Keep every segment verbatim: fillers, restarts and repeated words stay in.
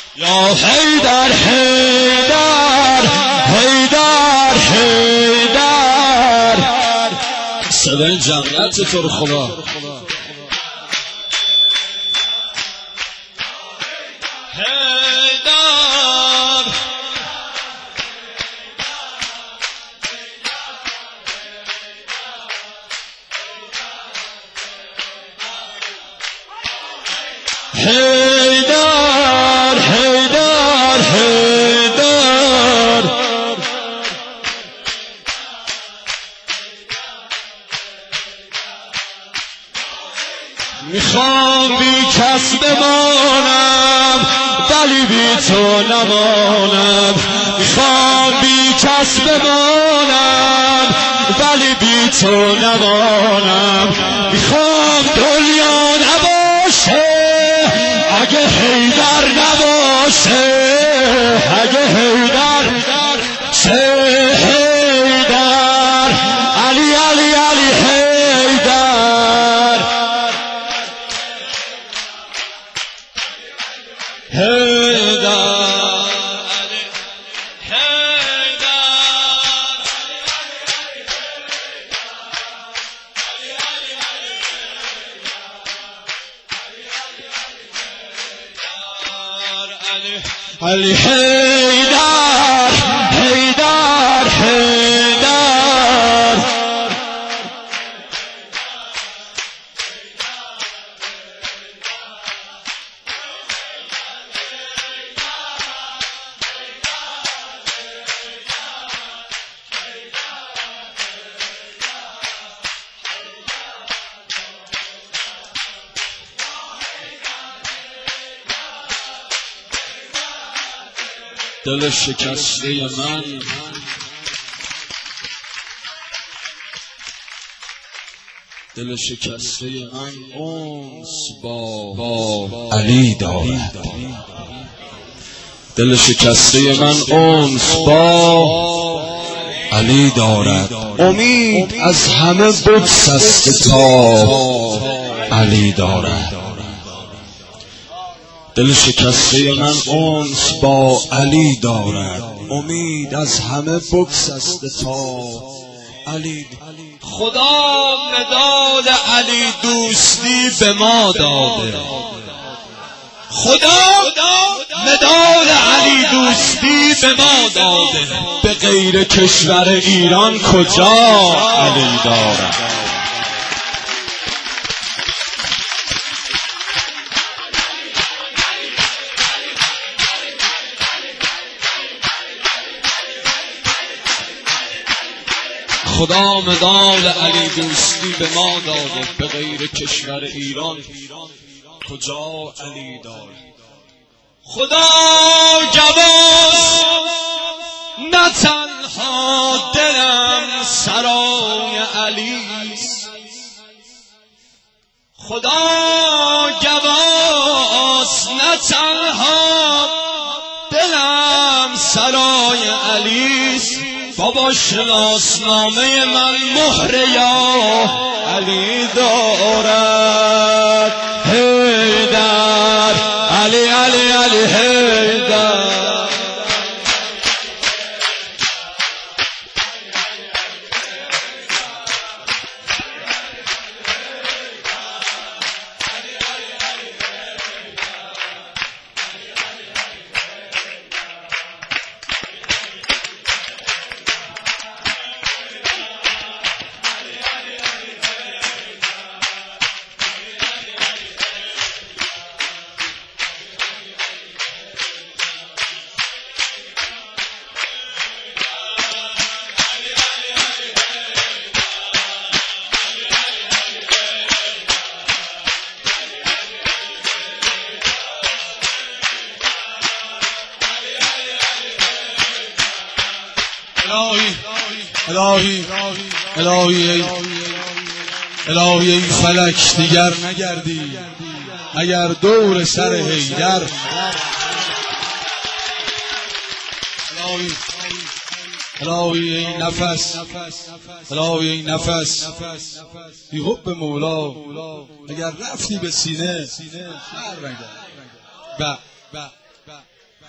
یا حیدر حیدر حیدر حیدر صدای جمعیت تو رو خدا. حیدر حیدر حیدر میخوام بی کس بمانم ولی بی تو نمانم. میخوام بی کس بمانم ولی بی تو نمانم. میخوام دنیا نباشه اگه حیدر نباشه، اگه حیدر چه حیدر علی علی علی حیدر حیدر علی حیدر حیدر حیدر دل شکسته من دل شکسته من انس با, با علی دارد. دل شکسته من انس با علی دارد. امید از همه بگسسته تا علی دارد. دل شکسته من انس با علی دارد. امید از همه بگسسته تا علی. خدا مداد علی دوستی به ما داده. خدا مداد علی دوستی به ما داده. به غیر کشور ایران کجا علی دارد. خدا مداد علی دوستی به ما داده. به غیر کشور ایران کجا علی دارد. خدا گواست نه تنها دلم سرای علی. خدا گواست نه تنها دلم سرای علی. بابا شناسنامه من مهر یا علی دارد. حیدر علی علی علی حیدر الهی الهی الهی الهی ای فلک دیگر نگردی اگر دور سر حیدر. الهی الهی ای نفس الهی ای نفس بی حب مولا اگر رفتی به سینه با با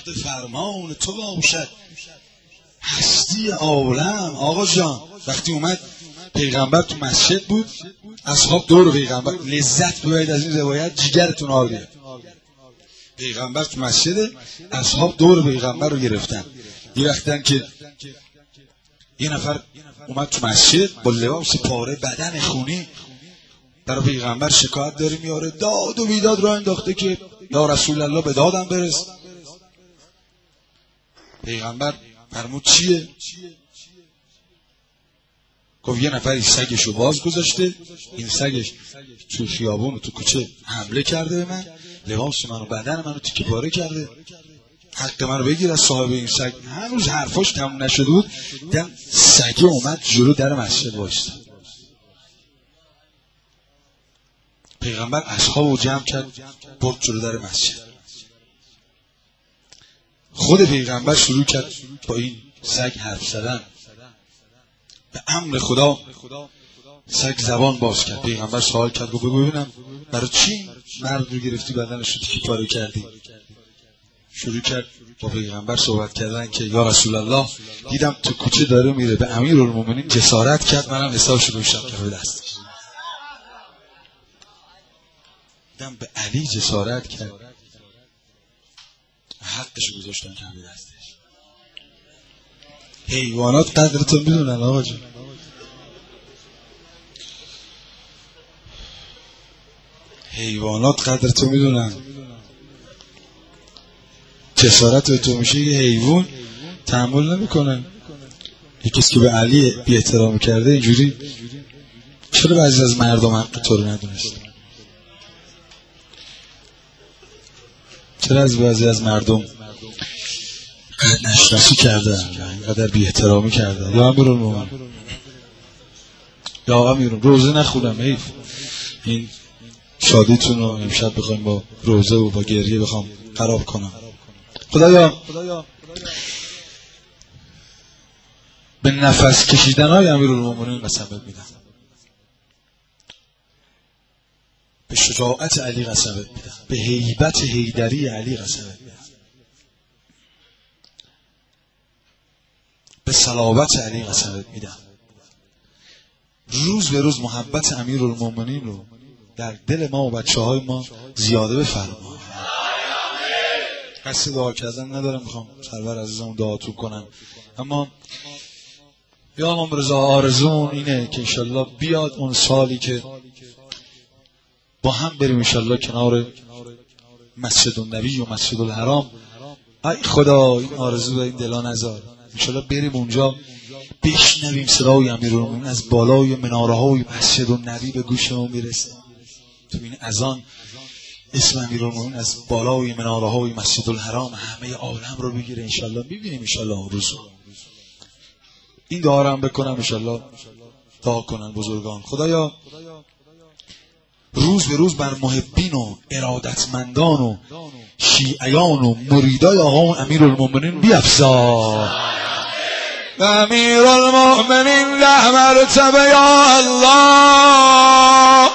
تحت فرمان تو باشد هستی عالم. آقا جان وقتی اومد پیغمبر تو مسجد بود، اصحاب دور پیغمبر، لذت ببرید از این روایت، جگرتون حال بیاد. پیغمبر تو مسجد، اصحاب دور پیغمبر رو گرفتن. یه وقتن که یه نفر اومد تو مسجد با لباس پاره، بدن خونی، برای پیغمبر شکایت داره میاره، داد و بیداد را انداخته که یا رسول الله به دادم برس. پیغمبر فرمود چیه؟ گفت یه نفری سگشو باز گذاشته، این سگش تو خیابون و تو کوچه حمله کرده به من، لباس منو بدن منو تیکه پاره کرده، حق منو بگیر از صاحب این سگ. هنوز حرفاش تموم نشده بود دیدم سگه اومد جلو در مسجد وایساد. پیغمبر اصحابو جمع کرد برد جلو در مسجد. خود پیغمبر شروع کرد با این سگ حرف زدن. به امر خدا سگ زبان باز کرد. پیغمبر سوال کرد، گفت ببینم برای چی مرد رو گرفتی بدنش رو تیکه پاره کردی؟ شروع کرد با پیغمبر صحبت کردن که یا رسول الله دیدم تو کوچه داره میره، به امیرالمومنین جسارت کرد، منم حسابشو گذاشتم کف دست. دیدم به علی جسارت کرد، حقشو گذاشتم کف دستش. حیوانات قدرتو میدونن آقا جون. حیوانات قدرتو میدونن. جسارت به تو میشه یه حیوان تحمل نمیکنن. یکیست که به علی بی احترامی کرده اینجوری، چرا بعضی از مردم حق تو رو ندونست؟ چرا از بعضی از مردم قد نشناسی کرده، اینقدر بی احترامی کرده؟ یا امیرالمومنین یا آقا میرون روزه نخونم، حیف این شادیتون رو امشب بخوایم با روزه و با گریه بخوام خراب کنم. خدایا به نفس کشیدن های امیرالمومنین قسمت میدم، به شجاعت علی قسمت میدم، به هیبت حیدری علی قسمت میدم، به صلابت علی قسمت میدم. روز به روز محبت امیرالمومنین رو در دل ما و بچه های ما زیاده بفرما. قصد دعا کردن ندارم، میخوام سرور عزیزمون دعاتون کنن، اما یا امام رضا آرزون اینه که انشالله بیاد اون سالی که با هم بریم انشالله کنار مسجد النبی و مسجد الحرام. ای خدا این آرزو و این دلا نذار، انشالله بریم اونجا بشنویم صدای امیرالمومنین از بالای مناره های مسجد النبی به گوش ما میرسه. تو این اذان اسم امیرالمومنین از بالای مناره های مسجد الحرام همه عالم رو بگیره. انشالله میبینیم انشالله روزو. این دعا رو هم بکنم انشالله دعا کنن بزرگان. خدایا روز به روز بر محبین و ارادتمندان و شیعیان و مریدای آقا امیرالمومنین بیفزا. امیرالمومنین ده مرتبه یا الله